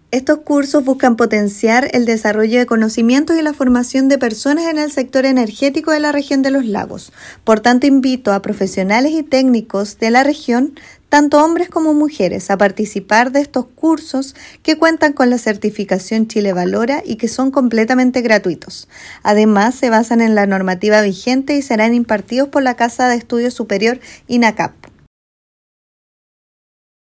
Estos cursos buscan potenciar el desarrollo de conocimientos y la formación de personas en el sector energético de la región de los lagos. Por tanto, invito a profesionales y técnicos de la región, tanto hombres como mujeres, a participar de estos cursos que cuentan con la certificación Chile Valora y que son completamente gratuitos. Además, se basan en la normativa vigente y serán impartidos por la Casa de Estudios Superior INACAP.